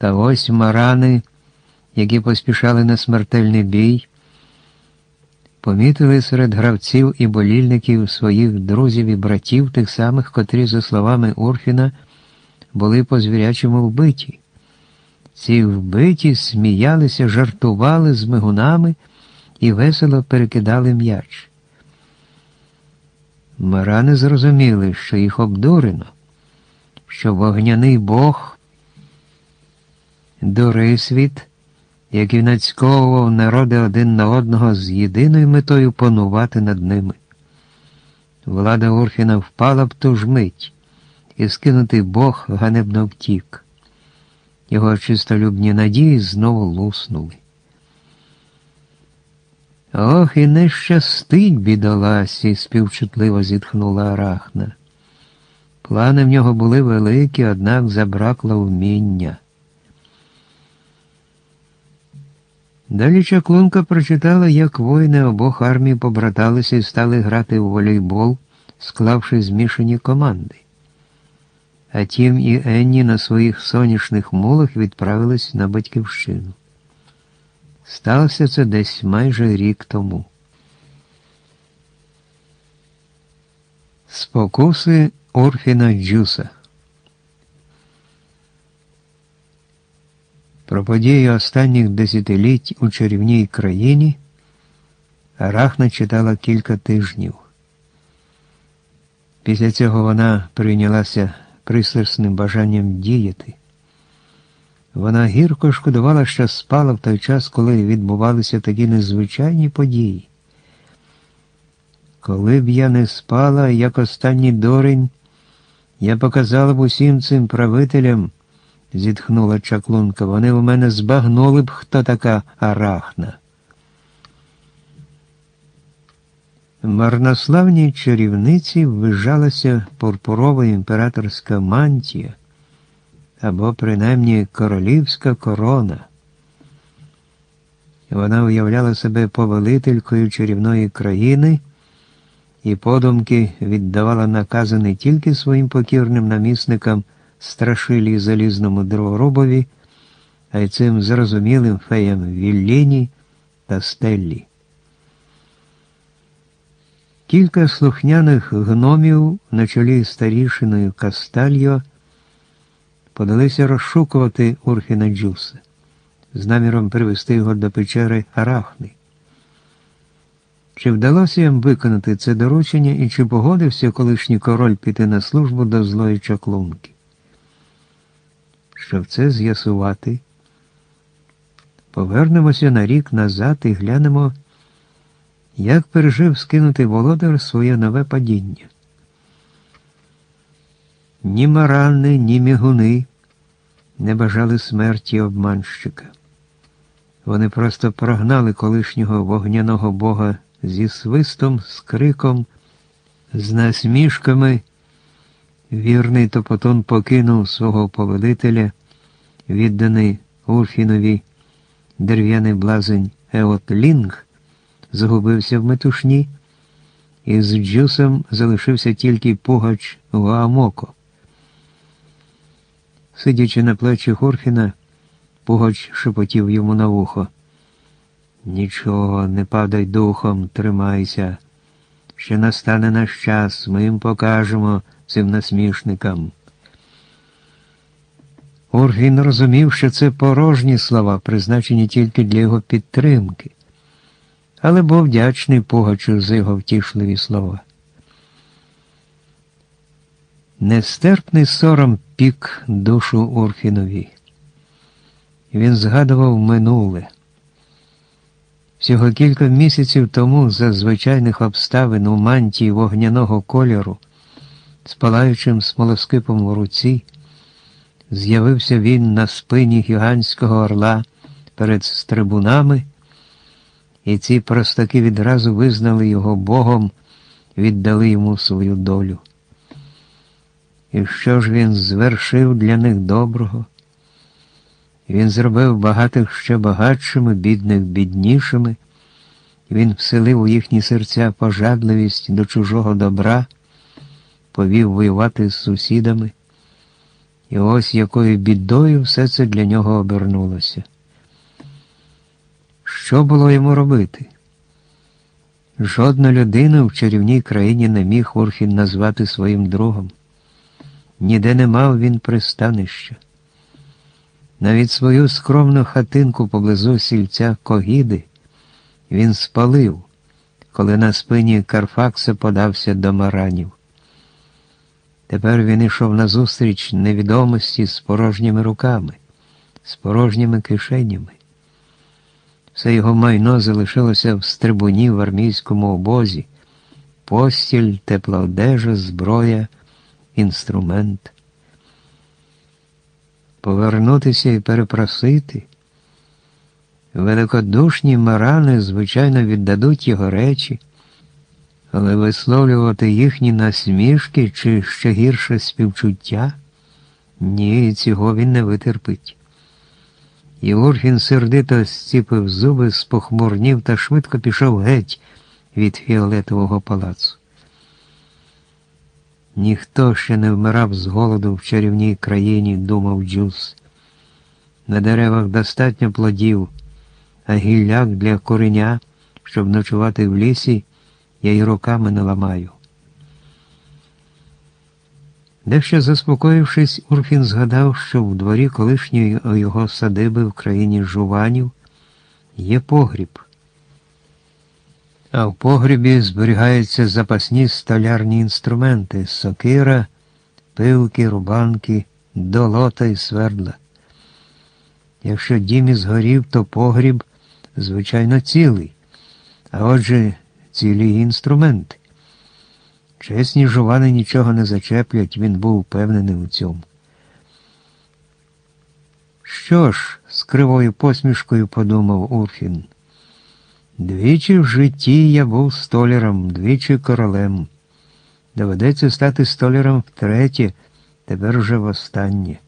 Та ось марани, які поспішали на смертельний бій, помітили серед гравців і болільників своїх друзів і братів, тих самих, котрі, за словами Урфіна, були по-звірячому вбиті. Ці вбиті сміялися, жартували з мигунами і весело перекидали м'яч. Марани зрозуміли, що їх обдурено, що вогняний бог Дорисвіт, який нацьковував народи один на одного з єдиною метою панувати над ними. Влада Урфіна впала б ту ж мить, і скинутий бог ганебно втік. Його чистолюбні надії знову луснули. «Ох, і не щастить, бідоласі!» – співчутливо зітхнула Арахна. Плани в нього були великі, однак забракло вміння. Далі чаклунка прочитала, як воїни обох армій побраталися і стали грати у волейбол, склавши змішані команди. А Тім і Енні на своїх соняшних мулах відправились на батьківщину. Сталося це десь майже рік тому. Спокуси Урфіна Джуса. Про події останніх десятиліть у чарівній країні Арахна читала кілька тижнів. Після цього вона прийнялася пристрасним бажанням діяти. Вона гірко шкодувала, що спала в той час, коли відбувалися такі незвичайні події. Коли б я не спала, як останній дурень, я показала б усім цим правителям, зітхнула чаклунка, вони у мене збагнули б, хто така Арахна. Марнославній чарівниці ввижалася пурпурова імператорська мантія, або принаймні королівська корона. Вона уявляла себе повелителькою чарівної країни і подумки віддавала накази не тільки своїм покірним намісникам Страшилі і Залізному Дроворубові, а й цим зрозумілим феям Вілліні та Стеллі. Кілька слухняних гномів на чолі з старішиною Кастальо подалися розшукувати Урфіна Джуса з наміром привести його до печери Арахни. Чи вдалося їм виконати це доручення і чи погодився колишній король піти на службу до злої чаклунки? Щоб це з'ясувати, повернемося на рік назад і глянемо, як пережив скинутий володар своє нове падіння. Ні марани, ні мігуни не бажали смерті обманщика. Вони просто прогнали колишнього вогняного бога зі свистом, з криком, з насмішками. Вірний Топотун покинув свого повелителя, відданий Урфінові дерев'яний блазень Еотлінг загубився в метушні, і з Джусом залишився тільки пугач Гуамоко. Сидячи на плечі Урфіна, пугач шепотів йому на вухо: «Нічого, не падай духом, тримайся. Ще настане наш час, ми їм покажемо, цим насмішникам». Урфін розумів, що це порожні слова, призначені тільки для його підтримки, але був вдячний пугачу за його втішливі слова. Нестерпний сором пік душу Урфінові. Він згадував минуле. Всього кілька місяців тому, за звичайних обставин у мантії вогняного кольору, з палаючим смолоскипом у руці, з'явився він на спині гігантського орла перед стрибунами, і ці простаки відразу визнали його богом, віддали йому свою долю. І що ж він звершив для них доброго? Він зробив багатих ще багатшими, бідних біднішими. Він вселив у їхні серця пожадливість до чужого добра, повів воювати з сусідами. І ось якою бідою все це для нього обернулося. Що було йому робити? Жодна людина в чарівній країні не міг Урфін назвати своїм другом. Ніде не мав він пристанища. Навіть свою скромну хатинку поблизу сільця Когіди він спалив, коли на спині Карфакса подався до Маранів. Тепер він ішов назустріч невідомості з порожніми руками, з порожніми кишенями. Все його майно залишилося в стрибуні в армійському обозі: постіль, тепла одежа, зброя, інструмент. Повернутися і перепросити? Великодушні марани, звичайно, віддадуть його речі, але висловлювати їхні насмішки чи ще гірше співчуття? Ні, цього він не витерпить. І Урфін сердито зціпив зуби, спохмурнів та швидко пішов геть від фіолетового палацу. Ніхто ще не вмирав з голоду в чарівній країні, думав Джус. На деревах достатньо плодів, а гілляк для куреня, щоб ночувати в лісі, я й руками не ламаю. Дещо заспокоївшись, Урфін згадав, що в дворі колишньої його садиби в країні жуванів є погріб. А в погрібі зберігаються запасні столярні інструменти: сокира, пилки, рубанки, долота і свердла. Якщо дім і згорів, то погріб, звичайно, цілий, а отже, цілі інструменти. Чесні жувани нічого не зачеплять, він був впевнений у цьому. Що ж, з кривою посмішкою подумав Урфін, двічі в житті я був столяром, двічі королем. Доведеться стати столяром втретє, тепер уже востаннє.